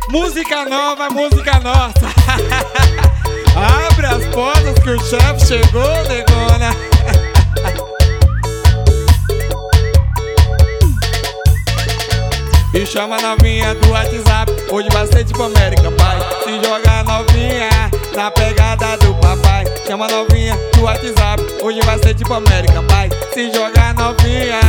Música nova, música nossa. Abre as portas que o chefe chegou, negona. E chama a novinha do WhatsApp, hoje vai ser tipo American Pie. Se joga novinha na pegada do papai. Chama a novinha do WhatsApp, hoje vai ser tipo American Pie. Se joga novinha.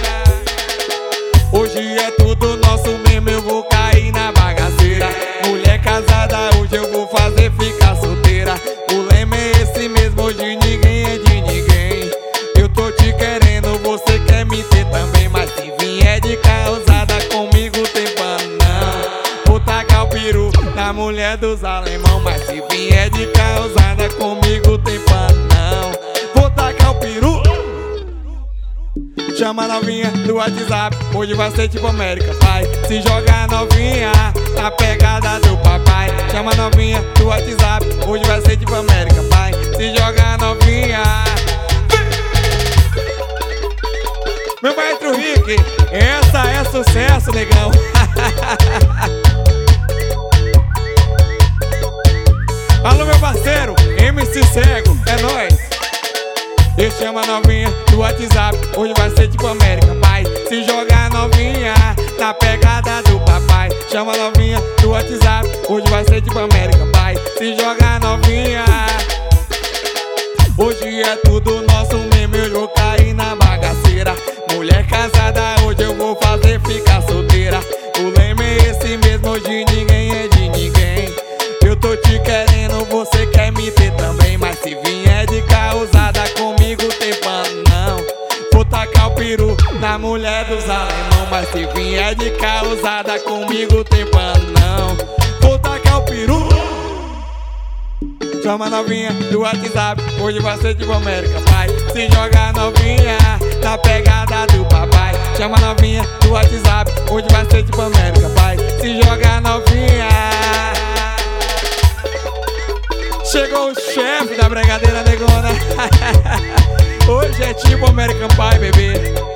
Hoje é tudo nosso mesmo, eu vou cair na bagaceira. Mulher casada, hoje eu vou fazer ficar solteira. O lema é esse mesmo, hoje ninguém é de ninguém. Eu tô te querendo, você quer me ter também. Mas se vier de causada comigo tem pano não. Vou tacar o peru na mulher dos alemão. Mas se vier de causada comigo tem pano não. Vou tacar o peru. Chama a novinha do WhatsApp, hoje vai ser tipo American Pie. Se joga novinha na pegada do papai. Chama a novinha do WhatsApp, hoje vai ser tipo American Pie. Se joga novinha. Meu maestro Rick, essa é sucesso, negão. Alô, meu parceiro, MC Cego, é nóis. Eu chamo a novinha do WhatsApp, hoje vai ser tipo American Pie. Se jogar novinha na pegada do papai. Chama a novinha do WhatsApp, hoje vai ser tipo American Pie. Se jogar novinha. Hoje é tudo nosso mesmo, eu vou cair na bagaceira. Mulher casada, hoje eu vou fazer ficar solteira. O lema é esse mesmo, hoje ninguém é de ninguém. Eu tô te querendo, você quer me ter também. Mas se vier de causada comigo tem pano não. Vou tacar o peru na mulher dos alemão. Mas se vier de causada comigo tem pano não. Vou tacar o peru. Chama a novinha do WhatsApp, hoje vai ser tipo American Pie. Se joga novinha na pegada do papai. Chama a novinha do WhatsApp, hoje vai ser tipo American Pie. Se joga novinha. Chegou o chefe da bregadeira negona. Hoje é tipo American Pie, bebê.